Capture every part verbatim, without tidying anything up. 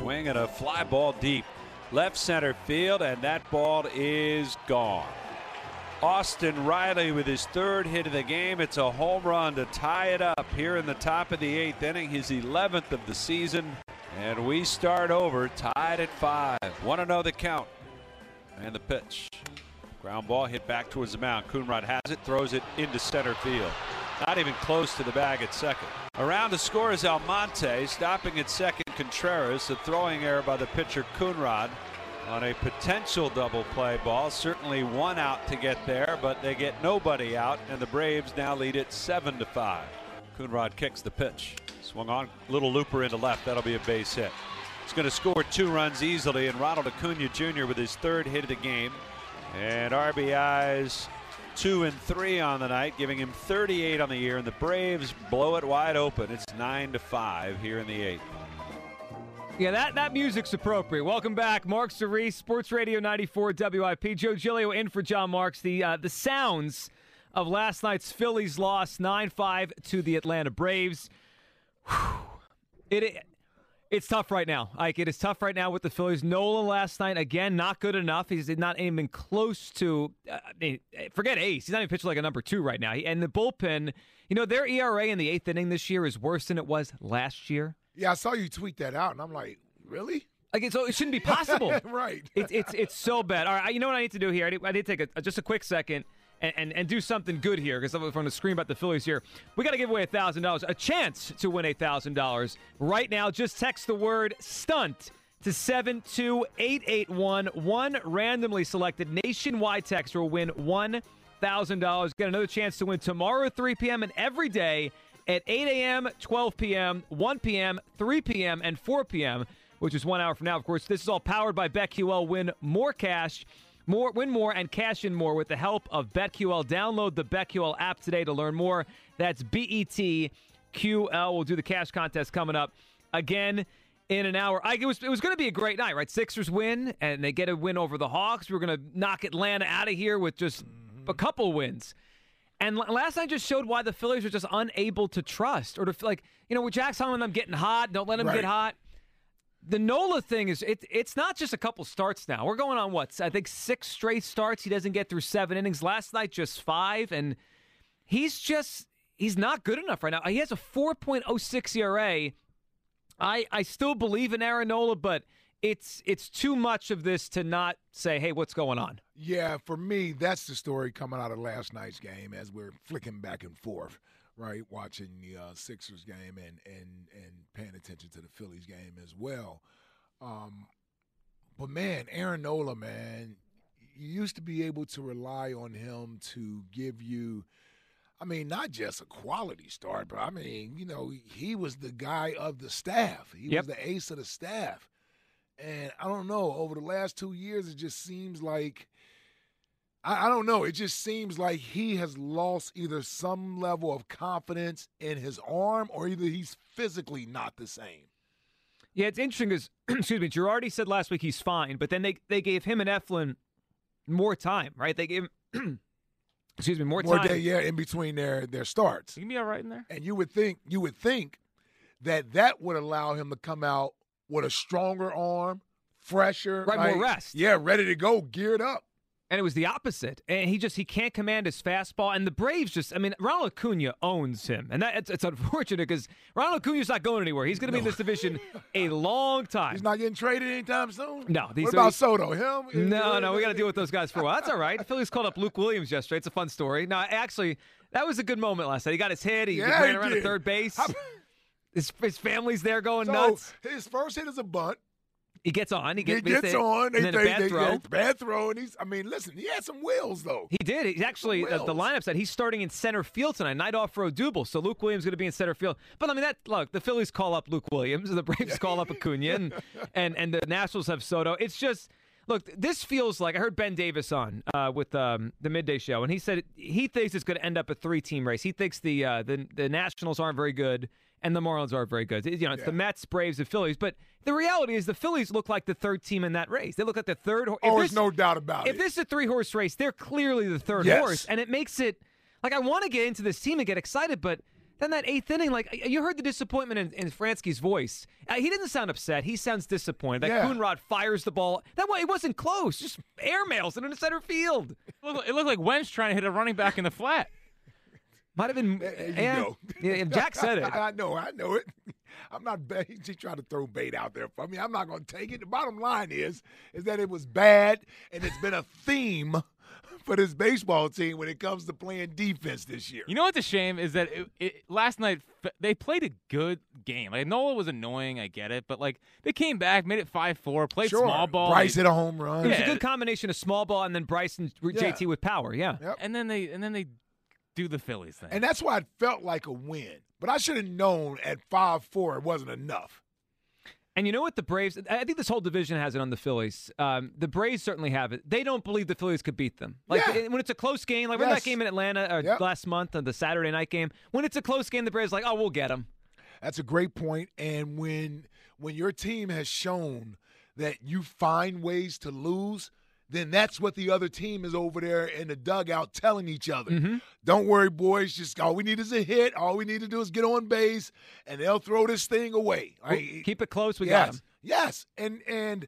swing and a fly ball deep left center field, and that ball is gone. Austin Riley with his third hit of the game. It's a home run to tie it up here in the top of the eighth inning, his eleventh of the season. And we start over tied at five. Want to know the count. And the pitch. Ground ball hit back towards the mound. Coonrod has it, throws it into center field. Not even close to the bag at second. Around to score is Almonte. Stopping at second, Contreras. A throwing error by the pitcher, Coonrod, on a potential double play ball. Certainly one out to get there, but they get nobody out, and the Braves now lead it seven to five. Coonrod kicks the pitch. Swung on, little looper into left. That'll be a base hit. He's going to score two runs easily, and Ronald Acuna Junior with his third hit of the game. And R B Is two and three on the night, giving him thirty-eight on the year, and the Braves blow it wide open. It's nine to five here in the eighth. Yeah, that, that music's appropriate. Welcome back, Mark Cerise, Sports Radio ninety-four W I P. Joe Giglio in for John Marks. The uh, the sounds of last night's Phillies loss nine five to the Atlanta Braves. Whew. It, it it's tough right now. Like, it is tough right now with the Phillies. Nola last night, again, not good enough. He's not even close to, uh, I mean, forget ace. He's not even pitching like a number two right now. And the bullpen, you know, their E R A in the eighth inning this year is worse than it was last year. Yeah, I saw you tweet that out, and I'm like, really? Like, it's, it shouldn't be possible. Right. It's it's it's so bad. All right, you know what I need to do here? I need, I need to take a, just a quick second and, and, and do something good here, because I'm going to scream about the Phillies here. We got to give away one thousand dollars, a chance to win one thousand dollars. Right now, just text the word STUNT to seven two eight eight one. One randomly selected nationwide texter will win one thousand dollars. Get another chance to win tomorrow at three p.m. and every day at eight a.m., twelve p.m., one p.m., three p.m., and four p.m., which is one hour from now. Of course, this is all powered by BetQL. Win more cash, more, win more, and cash in more with the help of BetQL. Download the BetQL app today to learn more. That's B E T Q L. We'll do the cash contest coming up again in an hour. I, it was, it was going to be a great night, right? Sixers win, and they get a win over the Hawks. We were going to knock Atlanta out of here with just a couple wins. And last night just showed why the Phillies are just unable to trust, or to feel like, you know, with Jack telling them getting hot, don't let him Right. get hot. The Nola thing is, it, it's not just a couple starts now. We're going on, what, I think six straight starts. He doesn't get through seven innings. Last night, just five. And he's just, he's not good enough right now. He has a four point oh six E R A. I, I still believe in Aaron Nola, but it's it's too much of this to not say, hey, what's going on? Yeah, for me, that's the story coming out of last night's game as we're flicking back and forth, right, watching the uh, Sixers game and, and, and paying attention to the Phillies game as well. Um, but, man, Aaron Nola, man, you used to be able to rely on him to give you, I mean, not just a quality start, but, I mean, you know, he was the guy of the staff. He Yep. was the ace of the staff. And I don't know, over the last two years, it just seems like, I, I don't know, it just seems like he has lost either some level of confidence in his arm or either he's physically not the same. Yeah, it's interesting because, excuse me, Girardi said last week he's fine, but then they, they gave him and Eflin more time, right? They gave him, excuse me, more, More time. day, yeah, in between their, their starts. You can be all right in there. And you would think, you would think that that would allow him to come out with a stronger arm, fresher. Right, like, more rest. Yeah, ready to go, geared up. And it was the opposite. And he just, he can't command his fastball. And the Braves just, I mean, Ronald Acuna owns him. And that it's, it's unfortunate because Ronald Acuna's not going anywhere. He's going to be in this division a long time. He's not getting traded anytime soon? No. These, What about Soto? Him? No, no, we got to deal with those guys for a while. That's all right. The Phillies called up Luke Williams yesterday. It's a fun story. No, actually, that was a good moment last night. He got his hit. He Yeah, ran he around did. at third base. How- His, his family's there going So nuts. his first hit is a bunt. He gets on. He He gets, gets they, on. They, and then they, a bad they, throw. yeah, bad throw. And he's, I mean, listen, he had some wheels, though. He did. He's actually, uh, the Wills. lineup said he's starting in center field tonight, night off for Odubel. So Luke Williams is going to be in center field. But, I mean, that look, the Phillies call up Luke Williams, and the Braves call up Acuna, and, and, and the Nationals have Soto. It's just, look, this feels like, I heard Ben Davis on uh, with um, the Midday Show, and he said he thinks it's going to end up a three-team race. He thinks the, uh, the the Nationals aren't very good, and the Marlins aren't very good. You know, it's Yeah. the Mets, Braves, and Phillies. But the reality is the Phillies look like the third team in that race. They look like the third. If Oh, there's this- no doubt about If it. this is a three-horse race, they're clearly the third Yes. horse, and it makes it like I want to get into this team and get excited, but Then that eighth inning, like you heard the disappointment in, in Fransky's voice. Uh, he didn't sound upset. He sounds disappointed. That Yeah. Coonrod fires the ball. That way, it wasn't close. Just airmails it into center field. It looked, it looked like Wentz trying to hit a running back in the flat. Might have been. There you yeah, go. yeah, Jack said it. I know, I know it. I'm not bad. He tried to throw bait out there for me. I'm not going to take it. The bottom line is, is that it was bad, and it's been a theme for this baseball team when it comes to playing defense this year. You know what's a shame is that it, it, last night f- they played a good game. Like Nola was annoying, I get it, but like they came back, made it five four, played Sure. small ball. Bryce they, hit a home run. It was Yeah. a good combination of small ball and then Bryce and J T Yeah. with power. Yeah. Yep. and then they and then they do the Phillies thing. And that's why it felt like a win. But I should have known at five four it wasn't enough. And you know what the Braves, I think this whole division has it on the Phillies. Um, the Braves certainly have it. They don't believe the Phillies could beat them. Like Yeah. when it's a close game, like remember Yes. that game in Atlanta or Yep. last month, on the Saturday night game? When it's a close game, the Braves are like, oh, we'll get them. That's a great point. And when when your team has shown that you find ways to lose, then that's what the other team is over there in the dugout telling each other. Mm-hmm. Don't worry, boys. Just all we need is a hit. All we need to do is get on base, and they'll throw this thing away. We'll Right? keep it close. We yes, got them. yes, and and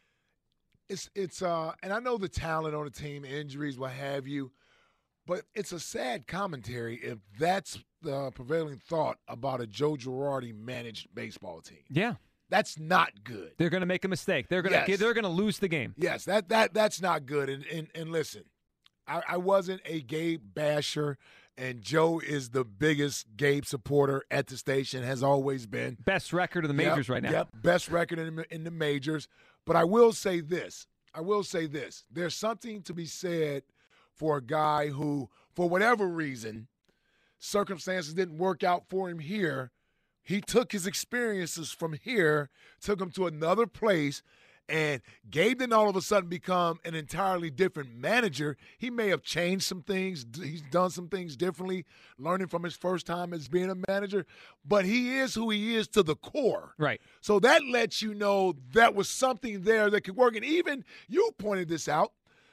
it's it's uh, and I know the talent on the team, injuries, what have you, but it's a sad commentary if that's the prevailing thought about a Joe Girardi managed baseball team. Yeah. That's not good. They're going to make a mistake. They're going to Yes. they're going to lose the game. Yes, that that that's not good. And and, and listen, I, I wasn't a Gabe basher, and Joe is the biggest Gabe supporter at the station, has always been. Best record of the Yep, majors right now. Yep, best record in the, in the majors. But I will say this. I will say this. There's something to be said for a guy who, for whatever reason, circumstances didn't work out for him here. He took his experiences from here, took them to another place, and Gabe didn't all of a sudden become an entirely different manager. He may have changed some things. He's done some things differently, learning from his first time as being a manager. But he is who he is to the core. Right. So that lets you know that was something there that could work. And even you pointed this out.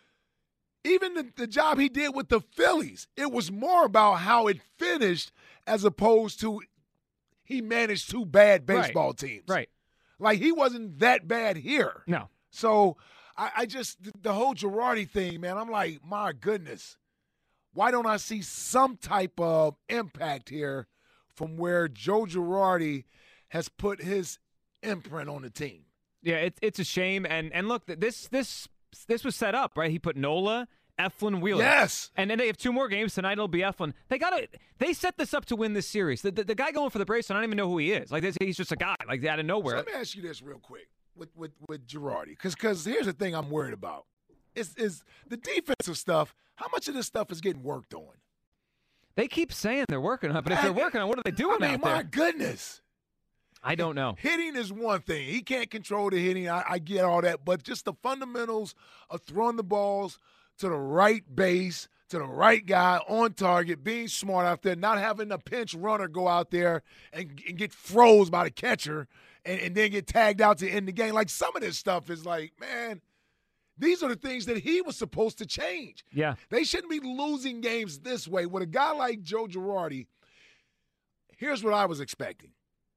Even the, the job he did with the Phillies, it was more about how it finished as opposed to he managed two bad baseball Right. teams. Right. Like, he wasn't that bad here. No. So I, I just, the whole Girardi thing, man, I'm like, my goodness. Why don't I see some type of impact here from where Joe Girardi has put his imprint on the team? Yeah, it's it's a shame. And and look, this this this was set up, right? He put Nola, Eflin, Wheeler. Yes. And then they have two more games tonight. It'll be Eflin. They got to. They set this up to win this series. The, the, the guy going for the Braves, I don't even know who he is. Like this, he's just a guy, like out of So nowhere. let me ask you this real quick with with, with Girardi, because because here's the thing I'm worried about is is the defensive stuff. How much of this stuff is getting worked on? They keep saying they're working on it, but if they're working on it, what are they doing I mean, out my there? goodness. I don't know. Hitting is one thing. He can't control the hitting. I, I get all that. But just the fundamentals of throwing the balls to the right base, to the right guy on target, being smart out there, not having a pinch runner go out there and, and get froze by the catcher and, and then get tagged out to end the game. Like, some of this stuff is like, man, these are the things that he was supposed to change. Yeah. They shouldn't be losing games this way. With a guy like Joe Girardi, here's what I was expecting.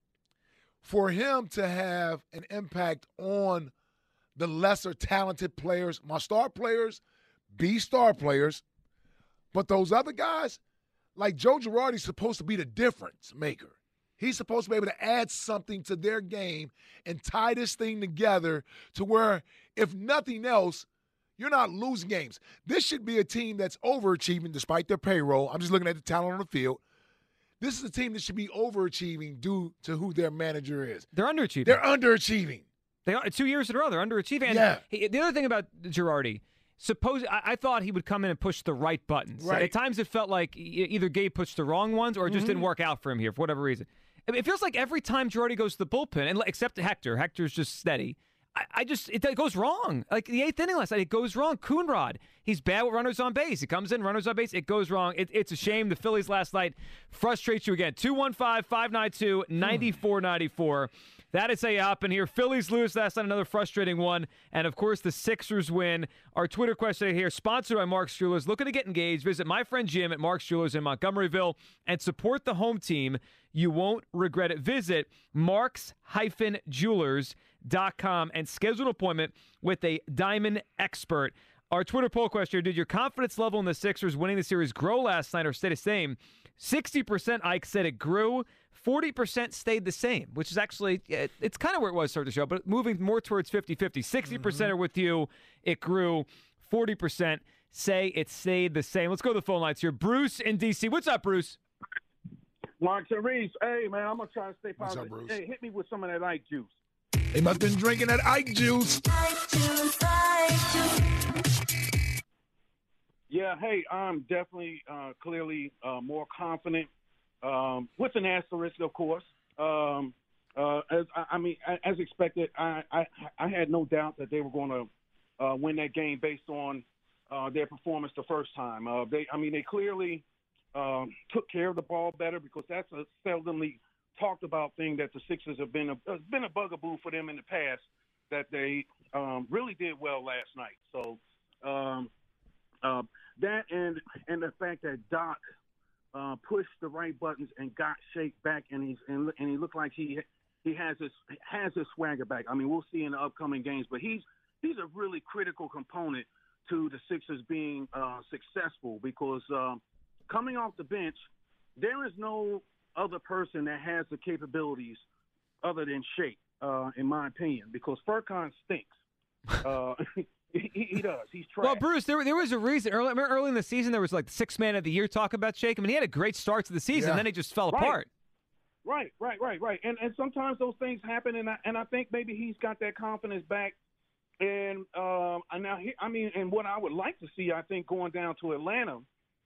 For him to have an impact on the lesser talented players, my star players, be star players, but those other guys, like Joe Girardi's supposed to be the difference maker. He's supposed to be able to add something to their game and tie this thing together to where, if nothing else, you're not losing games. This should be a team that's overachieving despite their payroll. I'm just looking at the talent on the field. This is a team that should be overachieving due to who their manager is. They're underachieving. They're underachieving. They are two years in a row. They're underachieving. And Yeah. he, the other thing about Girardi, suppose I, I thought he would come in and push the right buttons. Right. At times, it felt like e- either Gabe pushed the wrong ones or it just Mm-hmm. didn't work out for him here for whatever reason. I mean, it feels like every time Girardi goes to the bullpen, and except Hector, Hector's just steady. I, I just it, it goes wrong. Like the eighth inning last night, it goes wrong. Coonrod, he's bad with runners on base. He comes in, runners on base, it goes wrong. It, it's a shame. The Phillies last night frustrate you again. two one five, five nine two, nine four nine four. That is how you hop in here. Phillies lose last night, another frustrating one. And, of course, the Sixers win. Our Twitter question here, sponsored by Mark's Jewelers. Looking to get engaged, visit my friend Jim at Mark's Jewelers in Montgomeryville and support the home team. You won't regret it. Visit marks dash jewelers dot com and schedule an appointment with a diamond expert. Our Twitter poll question, did your confidence level in the Sixers winning the series grow last night or stay the same? sixty percent Ike said it grew. forty percent stayed the same, which is actually, it, it's kind of where it was to start the show, but moving more towards fifty-fifty. sixty percent mm-hmm. are with you. It grew. forty percent say it stayed the same. Let's go to the phone lines here. Bruce in D C. What's up, Bruce? Mark Reese. Hey, man, I'm going to try to stay positive. What's up, Bruce? Hey, hit me with some of that Ike juice. They must have been drinking that Ike juice. Ike juice, Ike juice. Yeah, hey, I'm definitely, uh, clearly uh, more confident, um, with an asterisk, of course. Um, uh, as I, I mean, as expected, I, I, I had no doubt that they were going to uh, win that game based on uh, their performance the first time. Uh, they, I mean, they clearly um, took care of the ball better because that's a seldomly talked about thing that the Sixers have been a, has been a bugaboo for them in the past, that they um, really did well last night. So um, uh, that and and the fact that Doc uh, pushed the right buttons and got Shake back, and he's and, and he looked like he he has his has his swagger back. I mean, we'll see in the upcoming games, but he's he's a really critical component to the Sixers being uh, successful because um, coming off the bench, there is no other person that has the capabilities other than Shake, uh, in my opinion, because Furkan stinks. Uh, he, he does. He's trash. Well, Bruce, there, there was a reason. Early, early in the season, there was like six man of the year talk about Shake. I mean, he had a great start to the season, yeah. and then he just fell right. apart. Right, right, right, right. And and sometimes those things happen, and I, and I think maybe he's got that confidence back. And um, and now, he, I mean, and what I would like to see, I think, going down to Atlanta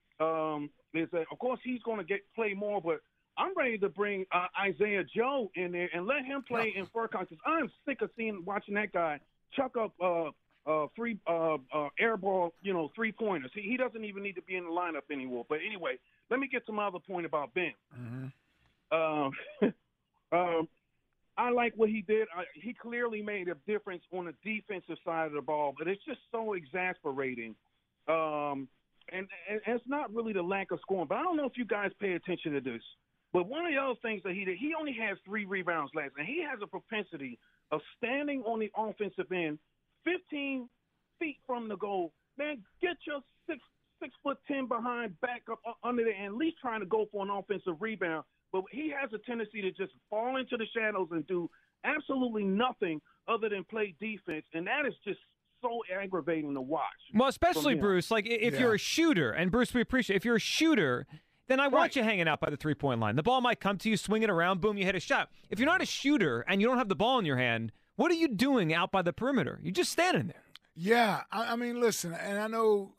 um, is that, of course, he's going to get play more, but I'm ready to bring uh, Isaiah Joe in there and let him play in Furkan because I'm sick of seeing watching that guy chuck up uh, uh, free uh, uh, air ball, you know, three pointers. He, he doesn't even need to be in the lineup anymore. But anyway, let me get to my other point about Ben. Mm-hmm. Um, um, I like what he did. I, he clearly made a difference on the defensive side of the ball, but it's just so exasperating. Um, and, and it's not really the lack of scoring, but I don't know if you guys pay attention to this. But one of the other things that he did, he only had three rebounds last night. He has a propensity of standing on the offensive end, fifteen feet from the goal. Man, get your six six foot ten behind back up under there, and at least trying to go for an offensive rebound. But he has a tendency to just fall into the shadows and do absolutely nothing other than play defense, and that is just so aggravating to watch. Well, especially Bruce, like if yeah. you're a shooter, and Bruce, we appreciate if you're a shooter. Then I want right. you hanging out by the three-point line. The ball might come to you, swing it around, boom, you hit a shot. If you're not a shooter and you don't have the ball in your hand, what are you doing out by the perimeter? You're just standing there. Yeah, I, I mean, listen, and I know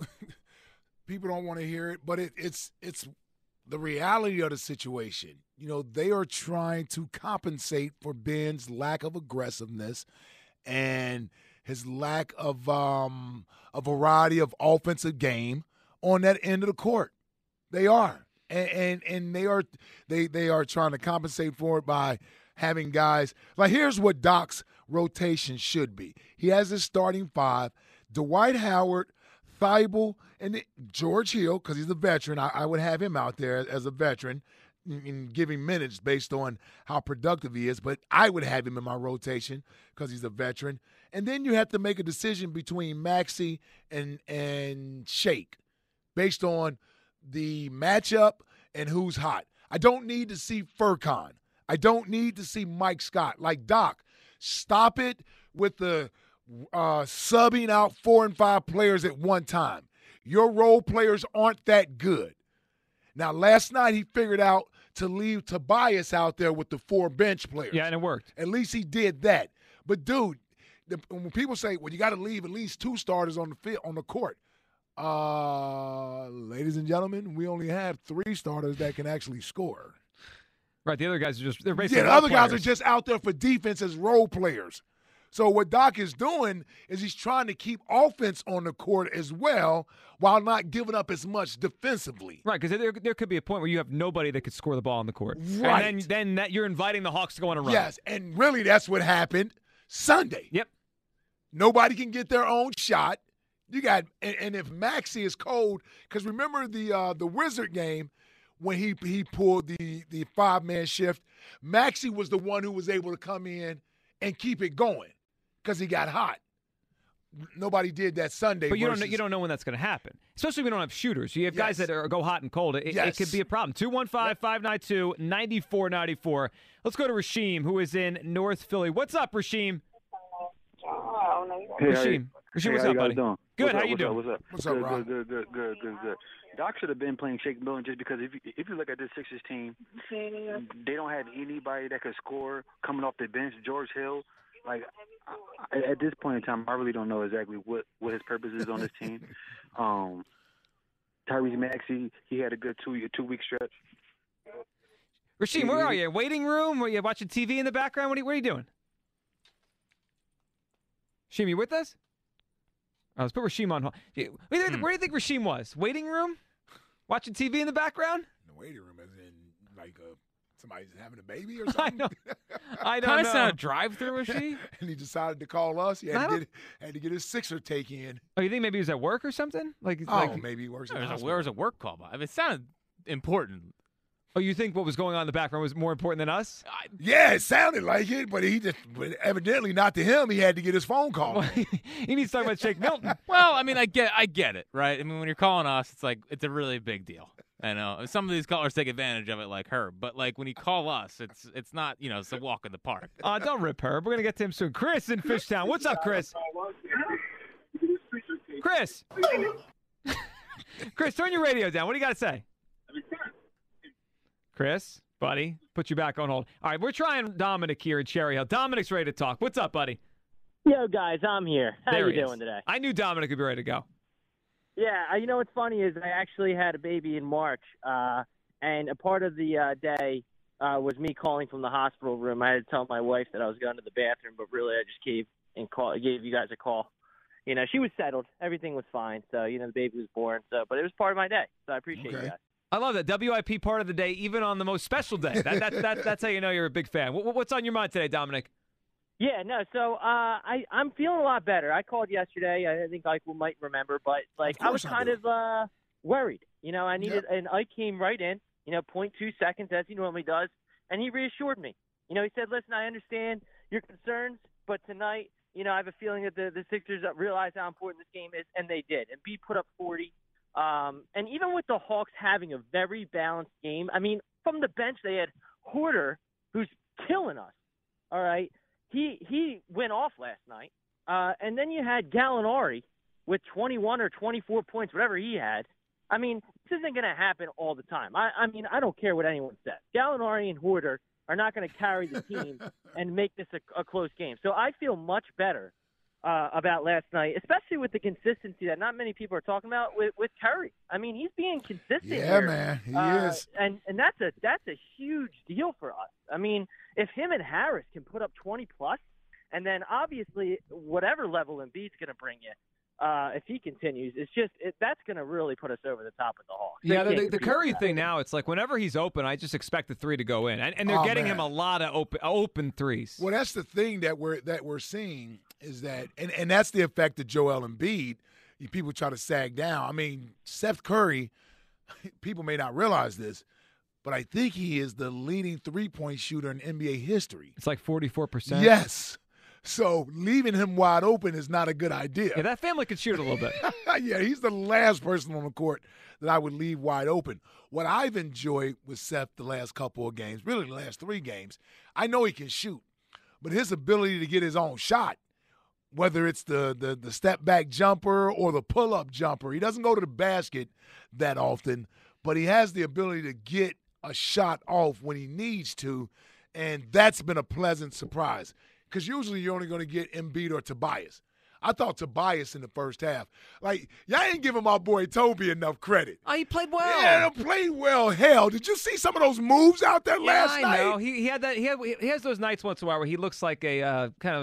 people don't want to hear it, but it, it's it's the reality of the situation. You know, they are trying to compensate for Ben's lack of aggressiveness and his lack of um, a variety of offensive game on that end of the court. They are. And, and and they are they they are trying to compensate for it by having guys like here's what Doc's rotation should be. He has his starting five: Dwight Howard, Thibault, and George Hill because he's a veteran. I, I would have him out there as a veteran and giving minutes based on how productive he is. But I would have him in my rotation because he's a veteran. And then you have to make a decision between Maxey and and Shake based on the matchup and who's hot. I don't need to see Furkan. I don't need to see Mike Scott. Like, Doc, stop it with the uh, subbing out four and five players at one time. Your role players aren't that good. Now, last night he figured out to leave Tobias out there with the four bench players. Yeah, and it worked. At least he did that. But, dude, the, when people say, well, you got to leave at least two starters on the field, on the court, Uh, ladies and gentlemen, we only have three starters that can actually score. Right, the other guys are just, they're basically Yeah, the other players. guys are just out there for defense as role players. So what Doc is doing is he's trying to keep offense on the court as well while not giving up as much defensively. Right, because there, there could be a point where you have nobody that could score the ball on the court. Right. And then, then that you're inviting the Hawks to go on a run. Yes, and really that's what happened Sunday. Yep. Nobody can get their own shot. You got and, and if Maxey is cold, because remember the uh, the Wizard game when he he pulled the the five man shift, Maxey was the one who was able to come in and keep it going because he got hot. Nobody did that Sunday. But you versus, don't know, you don't know when that's going to happen, especially if we don't have shooters. You have guys Yes. that are, go hot and cold. It, Yes. it could be a problem. two one five, five nine two, nine four nine four. Let's go to Rasheem, who is in North Philly. What's up, Rasheem? Hey, Rasheem. Rasheem, hey, what's how up, you guys buddy? doing? Good. What's How up, you what's doing? Up, what's up? What's good, up, Rob? good, good, good, good, good, good, good. Doc should have been playing Shake Milton just because if you, if you look at this Sixers team, they don't have anybody that could score coming off the bench. George Hill, like I, at this point in time, I really don't know exactly what, what his purpose is on this team. Um, Tyrese Maxey, he had a good two two week stretch. Rasheem, where are you? Waiting room? Are you watching T V in the background? What are you, what are you doing? Rasheem, you with us? Oh, let's put Rasheem on hold. Where do you think, where do you think Rasheem was? Waiting room? Watching T V in the background? In the waiting room, as in like uh, somebody's having a baby or I something. know. I don't Kind know. of sound drive-through, was she? and he decided to call us. He I had to don't- get had to get his Sixer take in. Oh, you think maybe he was at work or something? Like, Oh, like maybe he works at There the was, a, hospital. there was a work call. I mean, it sounded important. oh, you think what was going on in the background was more important than us? I, Yeah, it sounded like it, but he just but evidently not to him. He had to get his phone call. he needs to talk about Shake Milton. well, I mean, I get, I get it, right? I mean, when you're calling us, it's like it's a really big deal. I know some of these callers take advantage of it, like her. But like when you call us, it's it's not you know it's a walk in the park. Uh, don't rip her. We're gonna get to him soon. Chris in Fishtown. What's up, Chris? Chris. Chris, turn your radio down. What do you got to say? Chris, buddy, put you back on hold. All right, we're trying Dominic here in Cherry Hill. Dominic's ready to talk. What's up, buddy? Yo, guys, I'm here. How There you he is. doing today? I knew Dominic would be ready to go. Yeah, uh, you know what's funny is I actually had a baby in March, uh, and a part of the uh, day uh, was me calling from the hospital room. I had to tell my wife that I was going to the bathroom, but really I just gave and call gave you guys a call. You know, she was settled. Everything was fine. So, you know, the baby was born. So, but it was part of my day. So I appreciate Okay. you guys. I love that. W I P part of the day, even on the most special day. That, that, that, that's how you know you're a big fan. What, what's on your mind today, Dominic? Yeah, no. So uh, I I'm feeling a lot better. I called yesterday. I think Ike will might remember, but like Of I was course I kind do. of uh, worried. You know, I needed, and Ike came right in. You know, point two seconds as he normally does, and he reassured me. You know, he said, "Listen, I understand your concerns, but tonight, you know, I have a feeling that the the Sixers realize how important this game is, and they did. And B put up forty. Um, and even with the Hawks having a very balanced game, I mean, from the bench they had Hoarder, who's killing us. All right. He he went off last night, uh, and then you had Gallinari with twenty-one or twenty-four points, whatever he had. I mean, this isn't going to happen all the time. I, I mean, I don't care what anyone says. Gallinari and Hoarder are not going to carry the team and make this a, a close game. So I feel much better uh, about last night, especially with the consistency that not many people are talking about with, with Curry. I mean, he's being consistent Yeah, here. man, he Uh, is. and and that's a that's a huge deal for us. I mean, if him and Harris can put up twenty plus, and then obviously whatever level Embiid's going to bring you, uh, if he continues, it's just it, that's going to really put us over the top with the Hawks. They Yeah, the, can't the, the compete with Curry that. thing now, it's like whenever he's open, I just expect the three to go in. And, and they're Oh, getting man. him a lot of open open threes. Well, that's the thing that we're that we're seeing is that, and, and that's the effect of Joel Embiid. You- People try to sag down. I mean, Seth Curry. People may not realize this, but I think he is the leading three-point shooter in N B A history. It's like forty-four percent. Yes. So leaving him wide open is not a good idea. Yeah, that family could shoot a little bit. Yeah, he's the last person on the court that I would leave wide open. What I've enjoyed with Seth the last couple of games, really the last three games, I know he can shoot, but his ability to get his own shot, whether it's the the, the step back jumper or the pull up jumper, he doesn't go to the basket that often, but he has the ability to get a shot off when he needs to, and that's been a pleasant surprise. Because usually you're only going to get Embiid or Tobias. I thought Tobias in the first half. Like, y'all ain't giving my boy Toby enough credit. Oh, he played well. Yeah, he played well. Hell, did you see some of those moves out there Yeah, last I night? know. He, he had that. He, had, he has those nights once in a while where he looks like a uh, kind of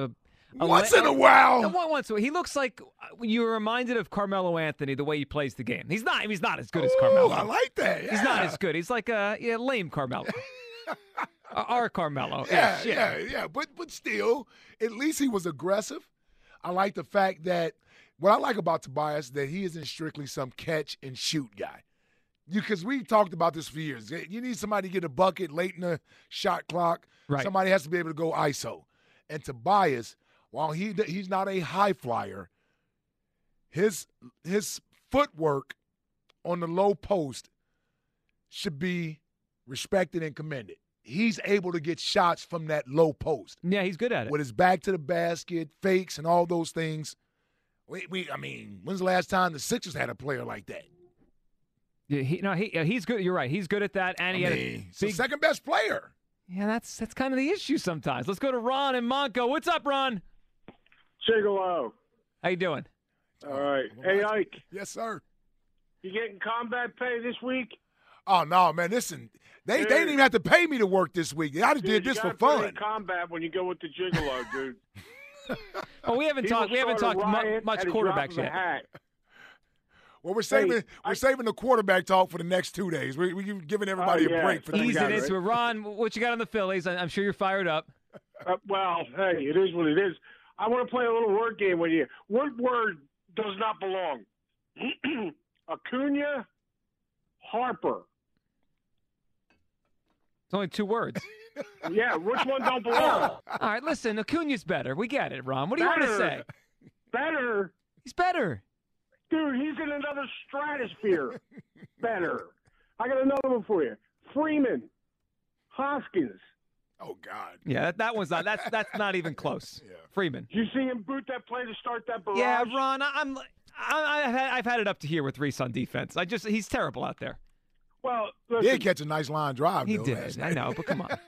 Once la- in a while. No, one- once in a while. He looks like you were reminded of Carmelo Anthony the way he plays the game. He's not. He's not as good as Carmelo. Ooh, I like that. He's not yeah. as good. He's like a yeah, lame Carmelo. Uh, Our Carmelo. Yeah, Ish, yeah, yeah. But but still, at least he was aggressive. I like the fact that what I like about Tobias that he isn't strictly some catch and shoot guy. Because we talked about this for years. You need somebody to get a bucket late in the shot clock. Right. Somebody has to be able to go I S O. And Tobias, while he he's not a high flyer, his his footwork on the low post should be respected and commended. He's able to get shots from that low post. Yeah, he's good at it. With his back to the basket, fakes, and all those things. We, we I mean, when's the last time the Sixers had a player like that? Yeah, he, no, he, he's good. You're right. He's good at that, and he I had mean, a he's the big. second best player. Yeah, that's that's kind of the issue sometimes. Let's go to Ron and Monco. What's up, Ron? Say hello. How you doing? All right. Hey, Ike, Yes, sir. you getting combat pay this week? Oh no, man! Listen, they they didn't even have to pay me to work this week. I just did Dude, this you for gotta put fun. in combat when you go with the gigolo, dude. Oh, we haven't He talked. will We haven't start talked a mu- riot much at a drop quarterbacks of a yet. hat. Well, we're saving Hey, we're I- saving the quarterback talk for the next two days. We we giving everybody Oh, yeah, a break for thank three Easing God, days. into it, Ron. What you got on the Phillies? I- I'm sure you're fired up. Uh, well, hey, it is what it is. I want to play a little word game with you. What word does not belong? Acuna, Harper. It's only two words. Yeah, which one don't belong? All right, listen. Acuna's better. We get it, Ron. What do you want to Better. say? Better. He's better. Dude, he's in another stratosphere. Better. I got another one for you. Freeman, Hoskins. Oh God. Yeah, that, that one's not. That's that's not even close. Yeah. Freeman. Did you see him boot that play to start that barrage? Yeah, Ron. I, I'm. I, I've had, I've had it up to here with Reese on defense. I just he's terrible out there. Well, He listen, did catch a nice line drive. He though, did. last I night. know, but come on.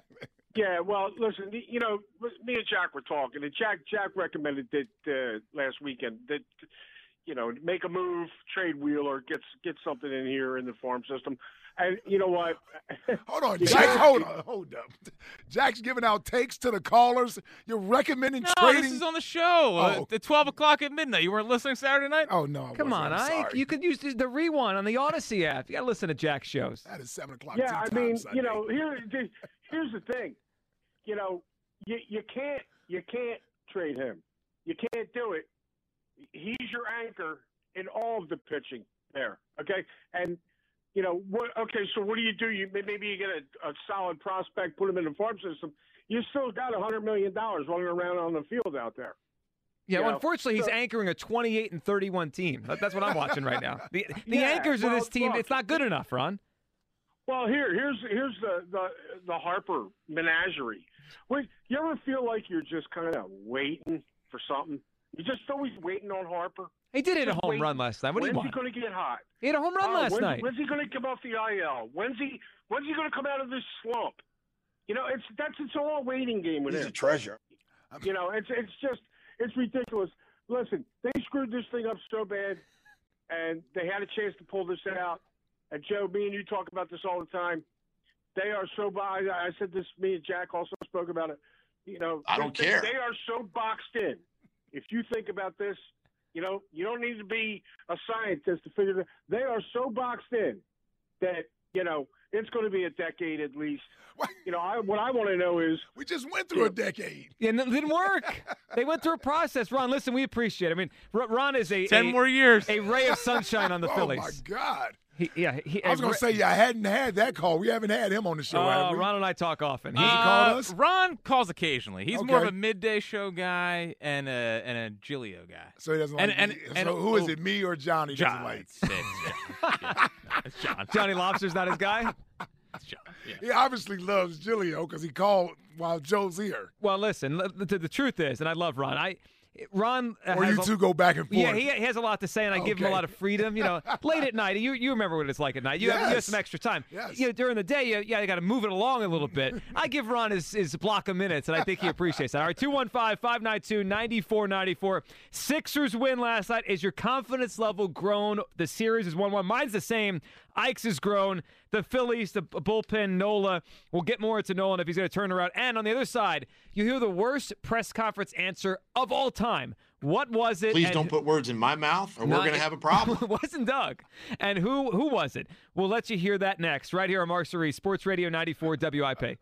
yeah, well, listen, you know, me and Jack were talking, and Jack Jack recommended that uh, last weekend that, you know, make a move, trade Wheeler, get get something in here in the farm system. And you know what? Hold on, Yeah. Jack. Hold on, hold up. Jack's giving out takes to the callers. You're recommending No, trading. this is on the show uh, Oh. at twelve o'clock at midnight. You weren't listening Saturday night? Oh no! I Come wasn't. on, I'm Ike. sorry. You could use the, the rewind on the Odyssey app. You got to listen to Jack's shows. That is seven o'clock. Yeah, I tea time mean, Sunday. you know, here the- here's the thing. You know, you you can't you can't trade him. You can't do it. He's your anchor in all of the pitching there. Okay, and you know what? Okay, so what do you do? You maybe you get a, a solid prospect, put him in the farm system. You still got a hundred million dollars running around on the field out there. Yeah, You well, know, unfortunately, he's so- anchoring a twenty-eight and thirty-one team. That- That's what I'm watching right now. The, the Yeah, anchors of well, this team, look. it's not good enough, Ron. Well, here, here's here's the the, the Harper menagerie. Wait, you ever feel like you're just kind of waiting for something? You're just always waiting on Harper. He did hit a Just home wait. run last night. What do you When's want? he going to get hot? He had a home run Oh, last when's, night. When's he going to come off the I L? When's he When's he going to come out of this slump? You know, it's that's it's all a waiting game with He's him. a treasure. You know, it's it's just it's ridiculous. Listen, they screwed this thing up so bad, and they had a chance to pull this out. And Joe, me and you talk about this all the time. They are so. bo- I, I said this. Me and Jack also spoke about it. You know, I don't they, care. They are so boxed in. If you think about this, you know, you don't need to be a scientist to figure it. They are so boxed in that you know it's going to be a decade at least. What? You know, I, what I want to know is. We just went through a decade. Yeah, and it didn't work. They went through a process. Ron, listen, we appreciate it. I mean, R- Ron is a Ten a, more years. a ray of sunshine on the Oh Phillies. my God! He, yeah, he, I was a going ra- to say, yeah, I hadn't had that call. We haven't had him on the show. Oh, have we? Ron and I talk often. He, he Uh, called us? Ron calls occasionally. He's more of Okay. a midday show guy and a and a Gilio guy. So he doesn't And- like and- me. and- so who is oh. it, me or Johnny? Doesn't John. like? It's, it's John. Yeah, it's John. Johnny Lobster's not his guy. It's John. Yeah. He obviously loves Gilio because he called while Joe's here. Well, listen. l- The, the truth is, and I love Ron. I Ron uh, Or has you a- two go back and forth. Yeah, he, he has a lot to say, and I give him a Okay. lot of freedom. You know, late at night, you you remember what it's like at night. You, have, you have Yes. some extra time. Yes. You know, during the day, you, yeah, you got to move it along a little bit. I give Ron his, his block of minutes, and I think he appreciates that. All right, two one five, five nine two, nine four nine four. Sixers win last night. Is your confidence level grown? The series is one one. Mine's the same. Ike's has grown. The Phillies, the bullpen, Nola. We'll get more into Nolan if he's going to turn around. And on the other side, you hear the worst press conference answer of all time. What was it? Please and don't put words in my mouth, or No, we're going to have a problem. It wasn't Doug. And who who was it? We'll let you hear that next, right here on Mark Cerise, Sports Radio ninety-four W I P.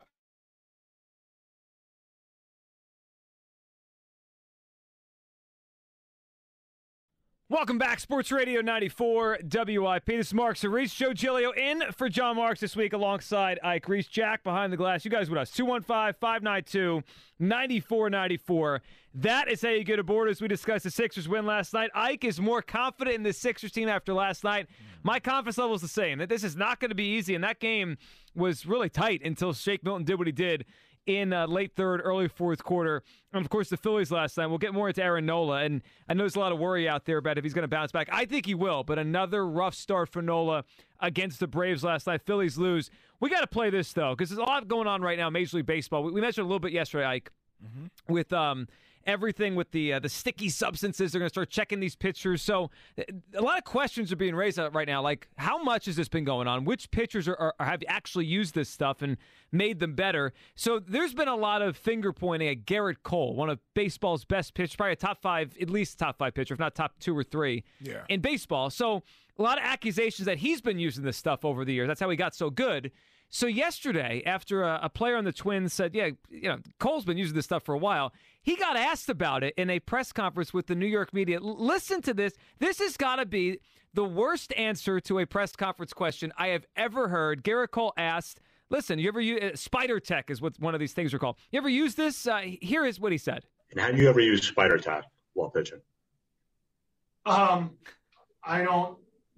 Welcome back, Sports Radio ninety-four W I P. This is Mark Cerise. Joe Giglio in for John Marks this week alongside Ike Reese. Jack behind the glass. You guys with us. two one five, five nine two, nine four nine four. That is how you get aboard as we discuss the Sixers win last night. Ike is more confident in the Sixers team after last night. My confidence level is the same, that this is not going to be easy, and that game was really tight until Shake Milton did what he did in uh, late third, early fourth quarter. And, of course, the Phillies last night. We'll get more into Aaron Nola, and I know there's a lot of worry out there about if he's going to bounce back. I think he will, but another rough start for Nola against the Braves last night. Phillies lose. We got to play this, though, because there's a lot going on right now in Major League Baseball. We, we mentioned a little bit yesterday, Ike, mm-hmm. with um, everything with the uh, the sticky substances. They're going to start checking these pitchers. So a lot of questions are being raised right now, like how much has this been going on? Which pitchers are, are have actually used this stuff and made them better? So there's been a lot of finger pointing at Garrett Cole, one of baseball's best pitchers, probably a top five, at least top five pitcher, if not top two or three yeah. in baseball. So a lot of accusations that he's been using this stuff over the years. That's how he got so good. So yesterday, after a, a player on the Twins said, yeah, you know, Cole's been using this stuff for a while, he got asked about it in a press conference with the New York media. L- listen to this. This has got to be the worst answer to a press conference question I have ever heard. Garrett Cole asked, listen, you ever use uh, Spider Tech is what one of these things are called. You ever use this? Uh, here is what he said. And have you ever used Spider Tech while pitching? Um, I don't.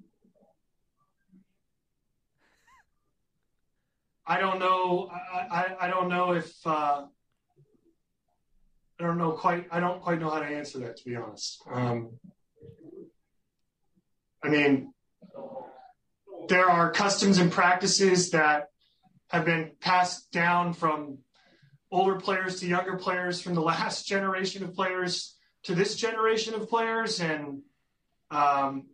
I don't know. I, I, I don't know if uh, I don't know quite. I don't quite know how to answer that, to be honest. Um, I mean, there are customs and practices that have been passed down from older players to younger players, from the last generation of players to this generation of players, and um,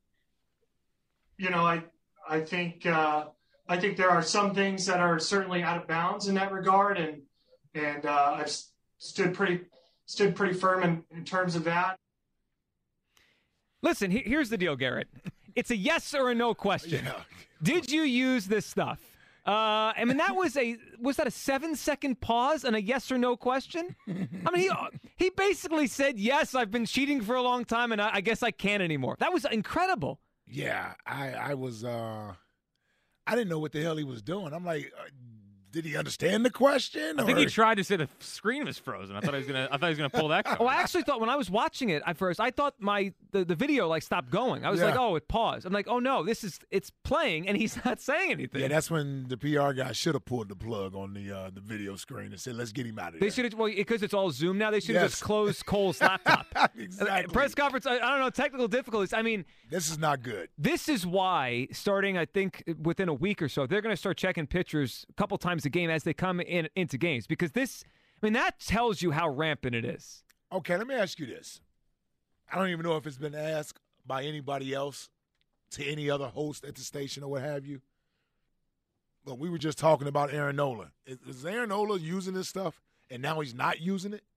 you know, I I think. Uh, I think there are some things that are certainly out of bounds in that regard, and and uh, I've stood pretty stood pretty firm in, in terms of that. Listen, he- here's the deal, Garrett. It's a yes or a no question. Yeah. Did you use this stuff? Uh, I mean, that was a was that a seven second pause and a yes or no question? I mean, he he basically said yes. I've been cheating for a long time, and I, I guess I can't anymore. That was incredible. Yeah, I I was. Uh... I didn't know what the hell he was doing. I'm like, uh, did he understand the question? I think or? he tried to say the screen was frozen. I thought he was gonna. I thought he was gonna pull that card. Oh, I actually thought when I was watching it at first, I thought my the, the video like stopped going. I was Yeah. like, oh, it paused. I'm like, oh no, this is it's playing and he's not saying anything. Yeah, that's when the P R guy should have pulled the plug on the uh, the video screen and said, "Let's get him out of They there." should have, well, because it's all Zoom now. They should have Yes. just closed Cole's laptop. Exactly. Press conference. I, I don't know technical difficulties. I mean, This is not good. this is why starting, I think, within a week or so, they're going to start checking pitchers a couple times a game as they come in into games because this. I mean, that tells you how rampant it is. Okay, let me ask you this. I don't even know if it's been asked by anybody else to any other host at the station or what have you. But we were just talking about Aaron Nola. Is, is Aaron Nola using this stuff and now he's not using it?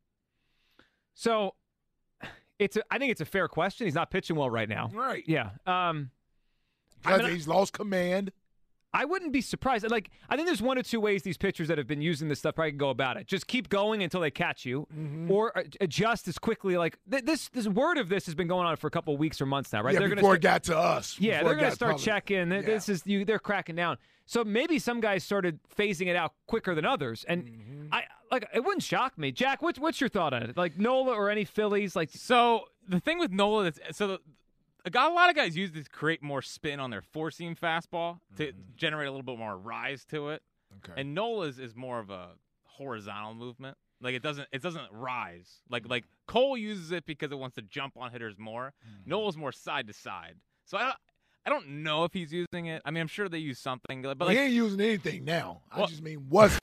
So, it's. A, I think it's a fair question. He's not pitching well right now. Right. Yeah. Um, I Because mean, he's lost command. I wouldn't be surprised. Like, I think there's one or two ways these pitchers that have been using this stuff probably can go about it. Just keep going until they catch you, Mm-hmm. or uh, adjust as quickly. Like th- this, this word of this has been going on for a couple of weeks or months now, right? Yeah, they're before gonna it got to us. Yeah, before they're it going to got start public. checking. Th- Yeah. This is you. They're cracking down. So maybe some guys started phasing it out quicker than others, and Mm-hmm. I like it wouldn't shock me. Jack, what's what's your thought on it? Like Nola or any Phillies? Like So the thing with Nola, that's, so the, a, guy, a lot of guys use this to create more spin on their four seam fastball to Mm-hmm. generate a little bit more rise to it. Okay. And Nola's is more of a horizontal movement. Like it doesn't it doesn't rise. Like like Cole uses it because it wants to jump on hitters more. Mm-hmm. Nola's more side to side. So I don't, I don't know if he's using it. I mean, I'm sure they use something, but Well, like he ain't using anything now. I Well- just mean, was he?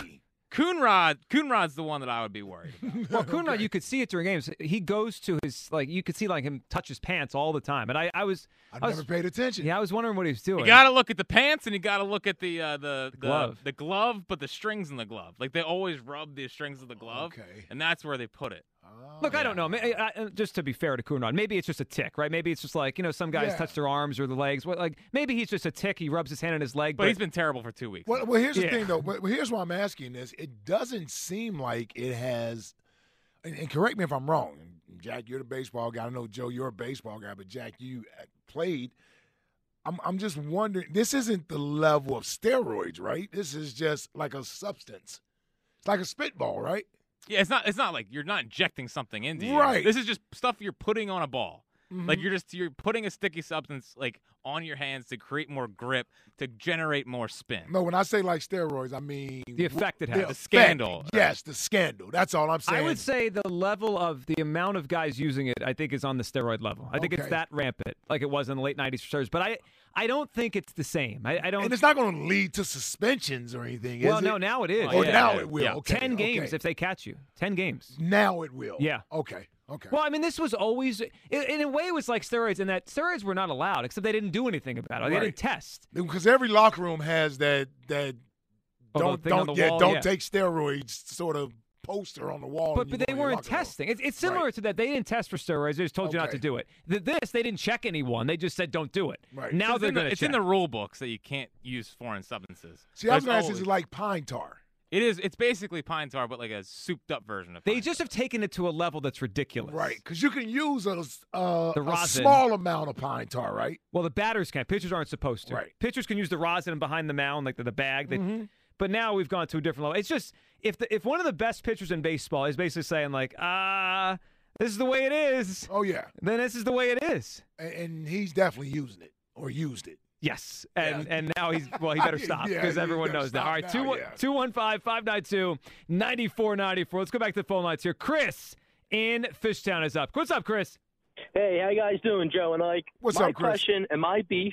Coonrod, Coonrod's the one that I would be worried about. Well, Coonrod, okay. You could see it during games. He goes to his like you could see like him touch his pants all the time, and I, I was I, I never was, paid attention. Yeah, I was wondering what he was doing. You got to look at the pants, and you got to look at the uh, the, the glove, the, the glove, but the strings in the glove. Like they always rub the strings of the glove, okay. and that's where they put it. Oh, Look, yeah. I don't know. I, I, just to be fair to Coonrod, maybe it's just a tick, right? Maybe it's just like, you know, some guys yeah. touch their arms or the legs. Well, like maybe he's just a tick. He rubs his hand on his leg. But, but he's been terrible for two weeks. Well, well here's the yeah. thing, though. Well, here's why I'm asking this. It doesn't seem like it has, and, and correct me if I'm wrong. Jack, you're the baseball guy. I know, Joe, you're a baseball guy, but Jack, you played. I'm, I'm just wondering, this isn't the level of steroids, right? This is just like a substance. It's like a spitball, right? Yeah, it's not. It's not like you're not injecting something into you. Right. This is just stuff you're putting on a ball. Mm-hmm. Like you're just you're putting a sticky substance like on your hands to create more grip, to generate more spin. No, when I say like steroids, I mean the effect it the has. The effect. scandal. Yes, the scandal. That's all I'm saying. I would say the level of the amount of guys using it, I think, is on the steroid level. I think Okay. it's that rampant, like it was in the late nineties for starters. But I, I don't think it's the same. I, I don't. And it's not going to lead to suspensions or anything, well, is no, it? now it is. Oh, yeah, now yeah, it will. yeah. Okay, Ten okay. games if they catch you. Ten games. Now it will. Yeah. Okay. Okay. Well, I mean, this was always, in, in a way, it was like steroids in that steroids were not allowed, except they didn't do anything about it. They Right. didn't test. Because every locker room has that that Oh, the don't thing on don't the yeah wall, don't yeah. take steroids sort of poster on the wall. But when but you they go in your weren't locker room. testing. It's, it's similar Right. to that. They didn't test for steroids. They just told you not Okay. to do it. Th- This, they didn't check anyone. They just said don't do it. Right. Now it's they're in the, going to It's check. in the rule books that you can't use foreign substances. See, I was But going it's to ask, is always- it like pine tar? It is. It's basically pine tar, but like a souped-up version of. They pine just tar. have taken it to a level that's ridiculous. Right, because you can use a, uh, The a rosin. small amount of pine tar, right? Well, the batters can. Pitchers aren't supposed to. Right. Pitchers can use the rosin behind the mound, like the, the bag. They, Mhm. But now we've gone to a different level. It's just if the, if one of the best pitchers in baseball is basically saying like, ah, this is the way it is, Oh, yeah. then this is the way it is. And, and he's definitely using it or used it. Yes, and Yeah. and now he's well. He better stop Yeah, because he everyone better knows that. stop All right, now, two yeah. two one five five nine two ninety four ninety four. Let's go back to the phone lines here. Chris in Fishtown is up. What's up, Chris? Hey, how you guys doing, Joe and Ike? What's my up, Chris? question and my beef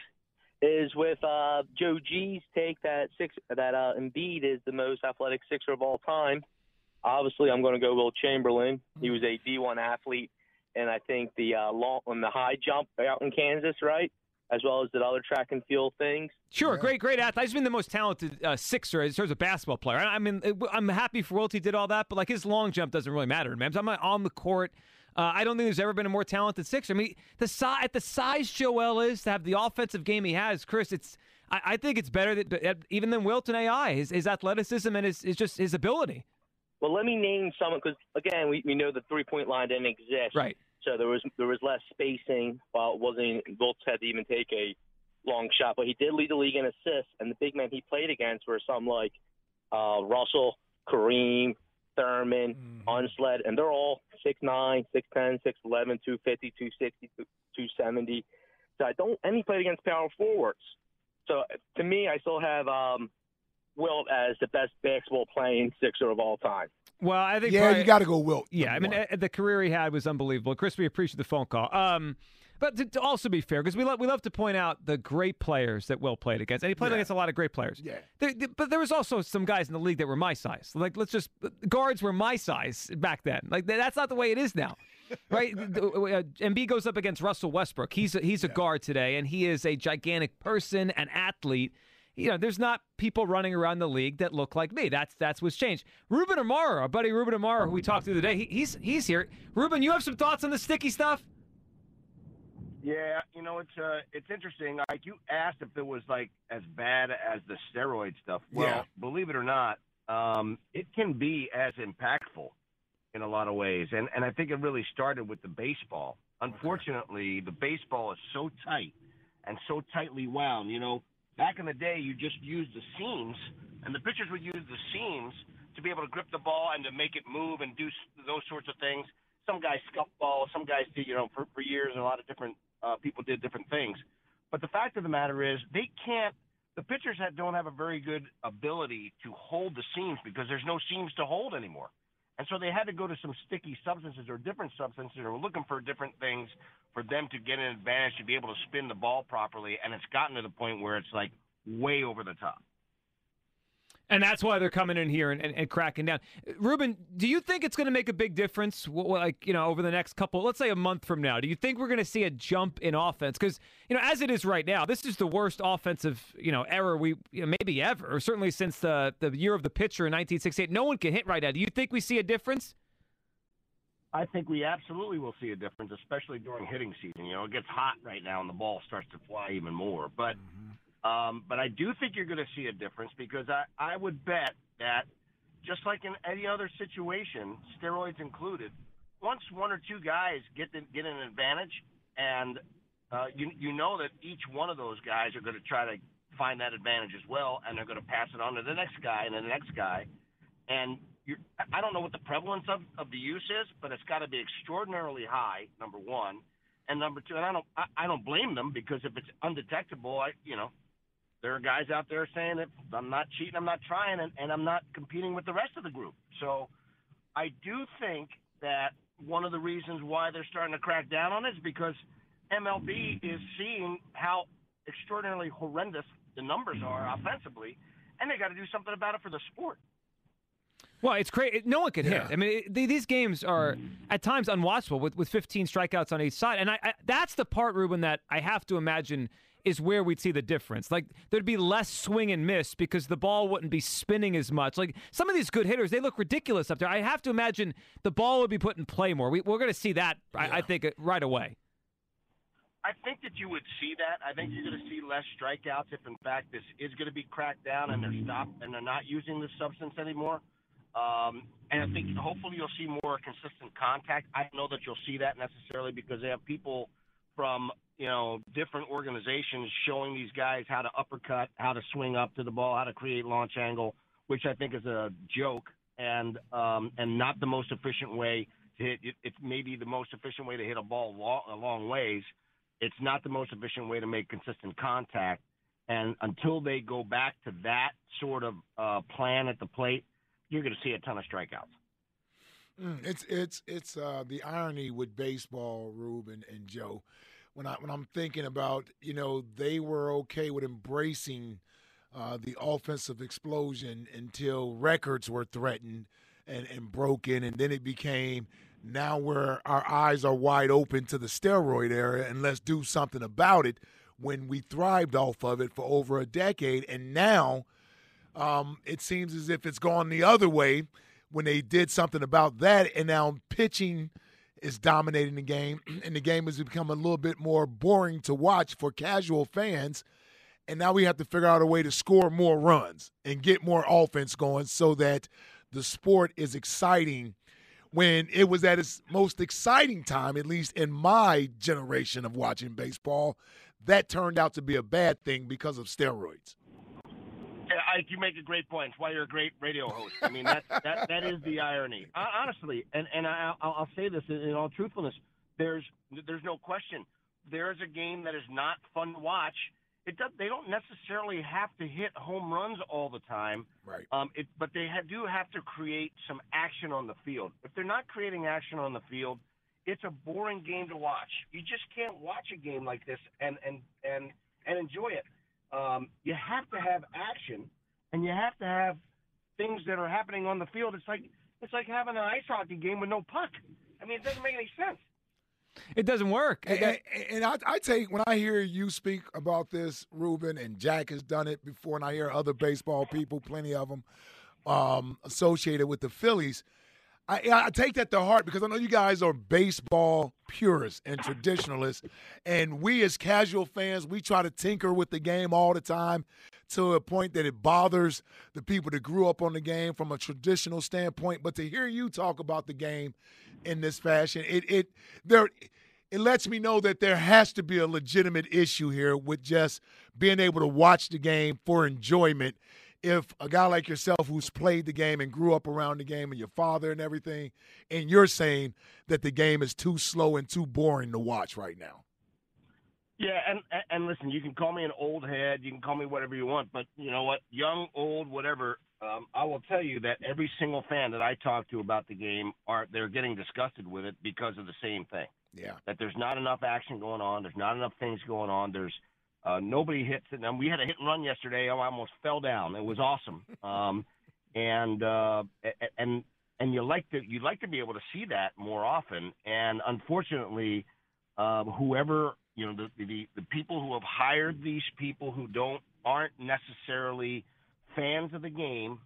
is with uh, Joe G's take that six that uh, Embiid is the most athletic Sixer of all time. Obviously, I'm going to go Wilt Chamberlain. He was a D one athlete, and I think the uh, long on the high jump out in Kansas, right, as well as the other track and field things. Sure, Yeah. great, great athlete. He's been the most talented uh, Sixer in terms of basketball player. I, I mean, it- I'm happy for Wilt he did all that, but like his long jump doesn't really matter to me. I'm on the court. Uh, I don't think there's ever been a more talented Sixer. I mean, the si- at the size Joel is to have the offensive game he has, Chris. It's I, I think it's better that, even than Wilt and A I. His, his athleticism and his, his just his ability. Well, let me name some because again, we, we know the three point line didn't exist, Right. So there was there was less spacing. While it wasn't Wilt had to even take a long shot, but he did lead the league in assists, and the big men he played against were some like uh, Russell, Kareem, Thurman, Mhm. Unsled, and they're all six nine, six ten, six eleven, two fifty, two sixty, two seventy. So I don't, and he played against power forwards. So to me, I still have um, Wilt as the best basketball playing Sixer of all time. Well, I think Yeah, probably- you got to go Wilt. Yeah, I mean, number one. uh, the career he had was unbelievable. Chris, we appreciate the phone call. Um, but to, to also be fair, because we love we love to point out the great players that Will played against, and he played Yeah. against a lot of great players. Yeah. There, there- but there was also some guys in the league that were my size. Like, let's just guards were my size back then. Like, that's not the way it is now, right? uh, Embiid goes up against Russell Westbrook. He's a, he's a guard today, and he is a gigantic person, an athlete. You know, there's not people running around the league that look like me. That's that's what's changed. Ruben Amaro, our buddy Ruben Amaro, who we talked to the other day, he, he's he's here. Ruben, you have some thoughts on the sticky stuff? Yeah, you know, it's uh, it's interesting. Like you asked if it was like as bad as the steroid stuff. Well, Yeah. believe it or not, um, it can be as impactful in a lot of ways. And and I think it really started with the baseball. Unfortunately, the baseball is so tight and so tightly wound. You know, back in the day, you just used the seams, and the pitchers would use the seams to be able to grip the ball and to make it move and do s- those sorts of things. Some guys scuff balls, some guys did, you know, for, for years, a lot of different uh, people did different things. But the fact of the matter is, they can't. The pitchers that don't have a very good ability to hold the seams because there's no seams to hold anymore. And so they had to go to some sticky substances or different substances or looking for different things for them to get an advantage to be able to spin the ball properly. And it's gotten to the point where it's like way over the top. And that's why they're coming in here and, and, and cracking down. Ruben, do you think it's going to make a big difference, like, you know, over the next couple, let's say a month from now? Do you think we're going to see a jump in offense? Because, you know, as it is right now, this is the worst offensive, you know, error we you know, maybe ever, or certainly since the, the year of the pitcher in nineteen sixty-eight. No one can hit right now. Do you think we see a difference? I think we absolutely will see a difference, especially during hitting season. You know, it gets hot right now and the ball starts to fly even more. But um, but I do think you're going to see a difference because I, I would bet that just like in any other situation, steroids included, once one or two guys get the, get an advantage and uh, you you know that each one of those guys are going to try to find that advantage as well, and they're going to pass it on to the next guy and the next guy. And you're, I don't know what the prevalence of, of the use is, but it's got to be extraordinarily high, number one. And number two, and I don't I, I don't blame them because if it's undetectable, I you know, there are guys out there saying that I'm not cheating, I'm not trying, and, and I'm not competing with the rest of the group. So I do think that one of the reasons why they're starting to crack down on it is because M L B is seeing how extraordinarily horrendous the numbers are offensively, and they got to do something about it for the sport. Well, it's crazy. No one can Yeah. hit. I mean, it, these games are at times unwatchable with, with fifteen strikeouts on each side. And I, I, that's the part, Ruben, that I have to imagine is where we'd see the difference. Like, there'd be less swing and miss because the ball wouldn't be spinning as much. Like, some of these good hitters, they look ridiculous up there. I have to imagine the ball would be put in play more. We, we're going to see that, Yeah. I, I think, right away. I think that you would see that. I think you're going to see less strikeouts if, in fact, this is going to be cracked down and they're stopped and they're not using this substance anymore. Um, and I think hopefully you'll see more consistent contact. I don't know that you'll see that necessarily because they have people from, you know, different organizations showing these guys how to uppercut, how to swing up to the ball, how to create launch angle, which I think is a joke and um, and not the most efficient way to hit. It, it's maybe the most efficient way to hit a ball long, a long ways. It's not the most efficient way to make consistent contact. And until they go back to that sort of uh, plan at the plate, you're going to see a ton of strikeouts. Mm, it's it's it's uh, the irony with baseball, Rube and, and Joe. When I when I'm thinking about, you know, they were okay with embracing uh, the offensive explosion until records were threatened and, and broken, and then it became now where our eyes are wide open to the steroid era, and let's do something about it. When we thrived off of it for over a decade, and now um, it seems as if it's gone the other way. When they did something about that, and now pitching is dominating the game, and the game has become a little bit more boring to watch for casual fans, and now we have to figure out a way to score more runs and get more offense going so that the sport is exciting. When it was at its most exciting time, at least in my generation of watching baseball, that turned out to be a bad thing because of steroids. I, you make a great point. It's why you're a great radio host. I mean, that that that is the irony. Uh, honestly, and and I, I'll, I'll say this in all truthfulness. There's there's no question. There is a game that is not fun to watch. It does. They don't necessarily have to hit home runs all the time. Right. Um. It, but they have, do have to create some action on the field. If they're not creating action on the field, it's a boring game to watch. You just can't watch a game like this and and and and enjoy it. Um, you have to have action, and you have to have things that are happening on the field. It's like it's like having an ice hockey game with no puck. I mean, it doesn't make any sense. It doesn't work. And, and, and I, I take when I hear you speak about this, Ruben, and Jack has done it before, and I hear other baseball people, plenty of them, um, associated with the Phillies. I, I take that to heart because I know you guys are baseball purists and traditionalists, and we as casual fans, we try to tinker with the game all the time to a point that it bothers the people that grew up on the game from a traditional standpoint. But to hear you talk about the game in this fashion, it it there it lets me know that there has to be a legitimate issue here with just being able to watch the game for enjoyment. If a guy like yourself who's played the game and grew up around the game and your father and everything, and you're saying that the game is too slow and too boring to watch right now. Yeah, and and listen, you can call me an old head, you can call me whatever you want, but you know what, young, old, whatever, um, I will tell you that every single fan that I talk to about the game, are they're getting disgusted with it because of the same thing. Yeah. That there's not enough action going on, there's not enough things going on, there's Uh, nobody hits it. And we had a hit and run yesterday. I almost fell down. It was awesome. Um, and uh, and and you like to you like to be able to see that more often. And unfortunately, uh, whoever you know the, the the people who have hired these people who don't aren't necessarily fans of the game,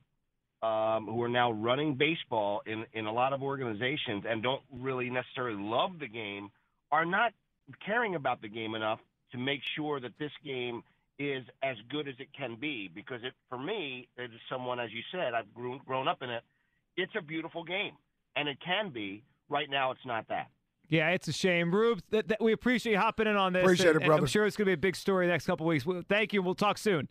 um, who are now running baseball in in a lot of organizations and don't really necessarily love the game, are not caring about the game enough to make sure that this game is as good as it can be. Because it, for me, as someone, as you said, I've grown, grown up in it, it's a beautiful game. And it can be. Right now, it's not that. Yeah, it's a shame. Rube, that, that we appreciate you hopping in on this. Appreciate and, it, brother. I'm sure it's going to be a big story the next couple of weeks. Well, thank you. We'll talk soon.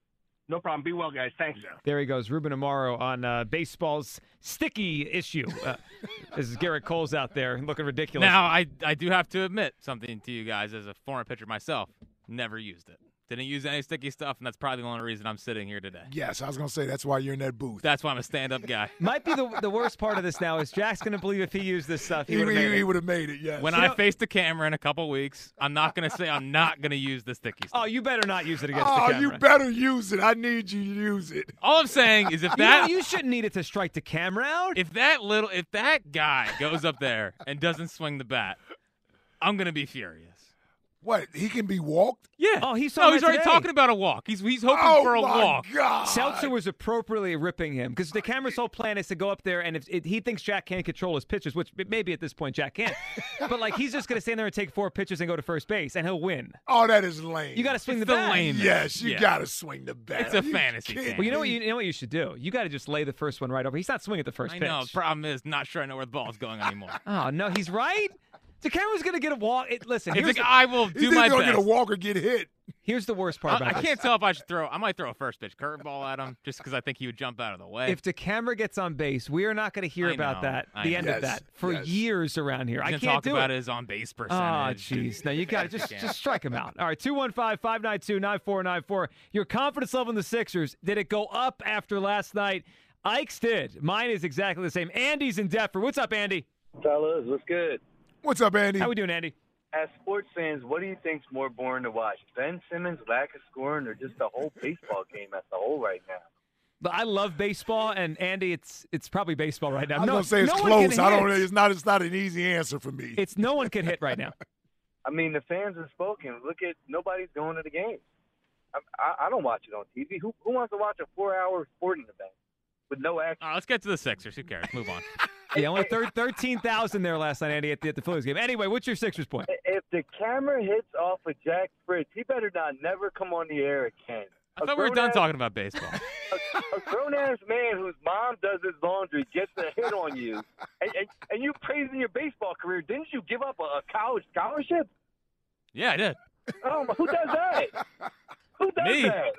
No problem. Be well, guys. Thanks. There he goes, Ruben Amaro on uh, baseball's sticky issue. Uh, this is Garrett Cole's out there looking ridiculous. Now, I, I do have to admit something to you guys as a former pitcher myself. Never used it. Didn't use any sticky stuff, and that's probably the only reason I'm sitting here today. Yes, I was going to say that's why you're in that booth. That's why I'm a stand-up guy. Might be the the worst part of this now is Jack's going to believe if he used this stuff, he, He, would have he, made he it. would have made it, yes. When You I know- face the camera in a couple weeks, I'm not going to say I'm not going to use the sticky stuff. Oh, you better not use it against Oh, the camera. you better use it. I need you to use it. All I'm saying is if You know, that you shouldn't need it to strike the camera out. if that little if that guy goes up there and doesn't swing the bat, I'm going to be furious. What? He can be walked? Yeah. Oh, he saw No, that he's already today. talking about a walk. He's he's hoping Oh, for a my walk. God. Seltzer was appropriately ripping him because the camera's whole plan is to go up there and if it, he thinks Jack can't control his pitches, which maybe at this point Jack can't, but like he's just going to stand there and take four pitches and go to first base and he'll win. Oh, that is lame. You got to swing It's the the bat. lamest. Yes, you Yeah. got to swing the bat. It's a Are you fantasy kidding game. Well, you know what me? you, you know what you should do. You got to just lay the first one right over. He's not swinging at the first I pitch. know. Problem is, not sure I know where the ball's going anymore. Oh no, he's right. The camera's going to get a walk. It, listen, If here's the the, guy will He's do either my going to best. get a walk or get hit. here's the worst part I, about I this. can't tell if I should throw. I might throw a first pitch curveball at him just because I think he would jump out of the way. If the camera gets on base, we are not going to hear I about know, that, I the know. end Yes, of that, for yes. years around here. I He's can't gonna talk do about it. his on base Oh, percentage. jeez. No, you got to just Yeah. just strike him out. All right, two one five, five nine two, nine four nine four. Your confidence level in the Sixers, did it go up after last night? Ike's did. Mine is exactly the same. Andy's in Deptford. What's up, Andy? Fellas, what's good? What's up, Andy? How we doing, Andy? As sports fans, what do you think's more boring to watch? Ben Simmons' lack of scoring or just the whole baseball game as a whole right now? But I love baseball, and Andy, it's it's probably baseball right now. I was no, going to say it's no one can close. I don't. hit. It's not. It's not an easy answer for me. It's no one can hit right now. I mean, the fans have spoken. Look at nobody's going to the games. I, I, I don't watch it on T V. Who who wants to watch a four-hour sporting event with no action? All right, let's get to the Sixers. Who cares? Move on. Yeah, only thir- thirteen thousand there last night, Andy, at the, at the Phillies game. Anyway, what's your Sixers point? If the camera hits off of Jack Fritz, he better not never come on the air again. I thought we were done talking about baseball. A, a grown-ass man whose mom does his laundry gets a hit on you, and, and, and you praising your baseball career. Didn't you give up a, a college scholarship? Yeah, I did. Oh, who does that? Who does Me. that?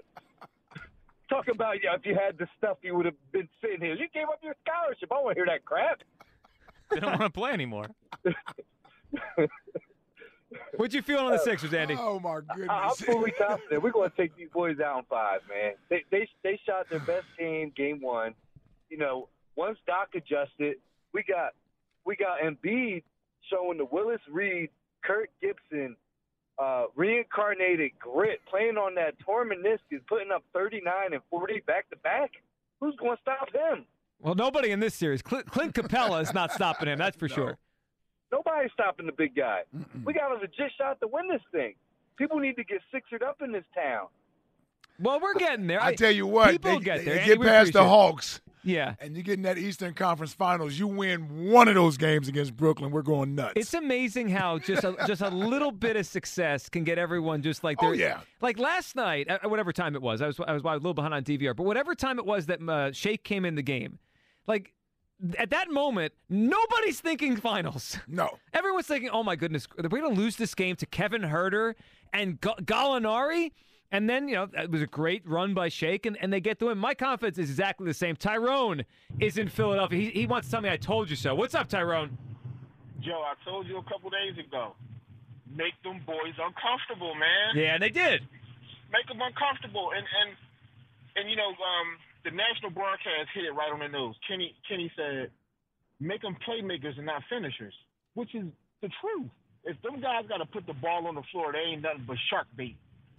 Talk about yeah, if you had the stuff, you would have been sitting here. You gave up your scholarship. I don't want to hear that crap. They don't want to play anymore. What'd you feel on the Sixers, Andy? Oh my goodness! I, I'm fully confident. We're going to take these boys out in five, man. They they they shot their best game, game one. You know, once Doc adjusted, we got we got Embiid showing the Willis Reed, Kurt Gibson, uh, reincarnated grit, playing on that torn meniscus, putting up thirty-nine and forty back to back. Who's going to stop him? Well, nobody in this series. Clint, Clint Capella is not stopping him, that's for sure. Nobody's stopping the big guy. We got a legit shot to win this thing. People need to get sixered up in this town. Well, we're getting there. I tell you what, people they, get they- there. they Andy, get we past the appreciate it. Hawks, Yeah. and you get in that Eastern Conference Finals. You win one of those games against Brooklyn, we're going nuts. It's amazing how just a, just a little bit of success can get everyone just like they're Oh, yeah. like last night, at whatever time it was. I was I was a little behind on D V R, but whatever time it was that uh, Shake came in the game, like at that moment, nobody's thinking finals. No. Everyone's thinking, "Oh my goodness, are we going to lose this game to Kevin Herter and G- Gallinari?" And then, you know, it was a great run by Shake, and, and they get to win. My confidence is exactly the same. Tyrone is in Philadelphia. He, he wants to tell me I told you so. What's up, Tyrone? Joe, I told you a couple days ago. Make them boys uncomfortable, man. Yeah, and they did. Make them uncomfortable. And, and, and you know, um, the national broadcast hit it right on the nose. Kenny, Kenny said, make them playmakers and not finishers, which is the truth. If them guys got to put the ball on the floor, they ain't nothing but shark bait.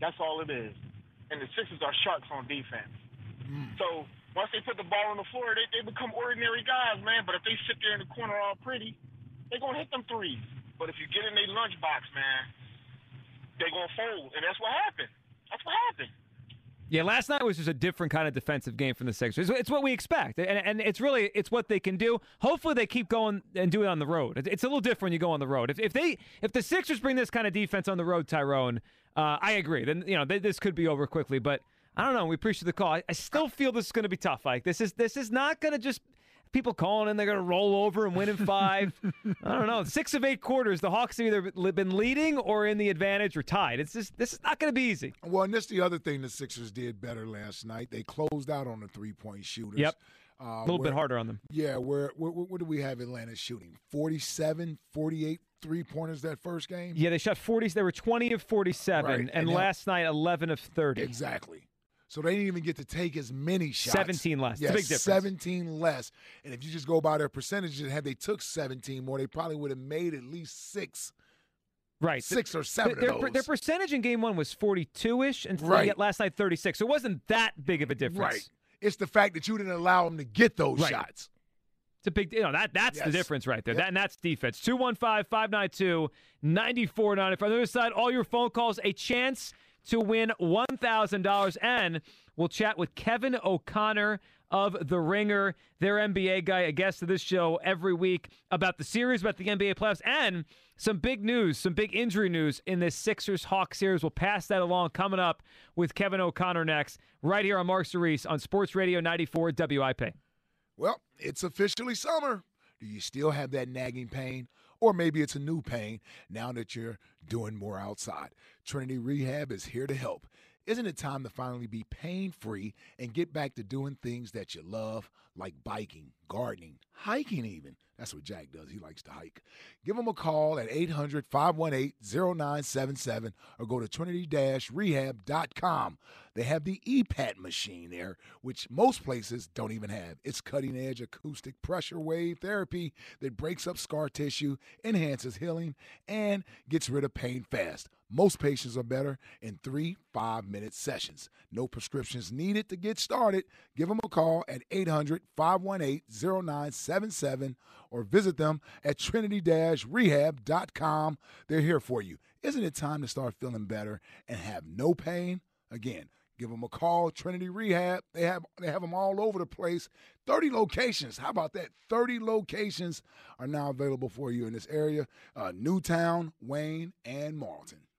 That's all it is. And the Sixers are sharks on defense. Mm. So once they put the ball on the floor, they, they become ordinary guys, man. But if they sit there in the corner all pretty, they're going to hit them threes. But if you get in their lunchbox, man, they're going to fold. And that's what happened. That's what happened. Yeah, last night was just a different kind of defensive game from the Sixers. It's what we expect, and, and it's really it's what they can do. Hopefully, they keep going and do it on the road. It's a little different when you go on the road. If, if they if the Sixers bring this kind of defense on the road, Tyrone, uh, I agree. Then you know they, this could be over quickly. But I don't know. We appreciate the call. I, I still feel this is going to be tough. Like this is this is not going to just. People calling in, they're going to roll over and win in five. I don't know. Six of eight quarters, the Hawks have either been leading or in the advantage or tied. It's just this is not going to be easy. Well, and this is the other thing the Sixers did better last night. They closed out on the three-point shooters. Yep. Uh, a little where, bit harder on them. Yeah. Where, where, where do we have Atlanta shooting? forty-seven, forty-eight three-pointers that first game? Yeah, they shot forty. They were twenty of forty-seven, right. and, and last night eleven of thirty. Exactly. So they didn't even get to take as many shots. seventeen less. Yes, it's a big difference. seventeen less. And if you just go by their percentages, had they took seventeen more, they probably would have made at least six. Right. Six or seven their, of those. Their percentage in game one was forty-two-ish, and right. last night thirty-six. So it wasn't that big of a difference. Right. It's the fact that you didn't allow them to get those right. shots. It's a big, you know, that that's yes. the difference right there. Yep. That and that's defense. two one five, five nine two, nine four nine zero. On the other side, all your phone calls, a chance to win one thousand dollars. And we'll chat with Kevin O'Connor of The Ringer, their N B A guy, a guest of this show every week, about the series, about the N B A playoffs, and some big news, some big injury news in this Sixers-Hawks series. We'll pass that along coming up with Kevin O'Connor next, right here on Mark Cerise on Sports Radio ninety-four W I P. Well, it's officially summer. Do you still have that nagging pain? Or maybe it's a new pain now that you're doing more outside. Trinity Rehab is here to help. Isn't it time to finally be pain-free and get back to doing things that you love, like biking, gardening, hiking even? That's what Jack does. He likes to hike. Give him a call at eight hundred, five one eight, zero nine seven seven or go to trinity dash rehab dot com. They have the E PAT machine there, which most places don't even have. It's cutting-edge acoustic pressure wave therapy that breaks up scar tissue, enhances healing, and gets rid of pain fast. Most patients are better in three five-minute sessions. No prescriptions needed to get started. Give them a call at eight hundred, five one eight, zero nine seven seven or visit them at trinity dash rehab dot com. They're here for you. Isn't it time to start feeling better and have no pain? Again, give them a call, Trinity Rehab. They have they have them all over the place. thirty locations. How about that? thirty locations are now available for you in this area. Uh, Newtown, Wayne, and Marlton.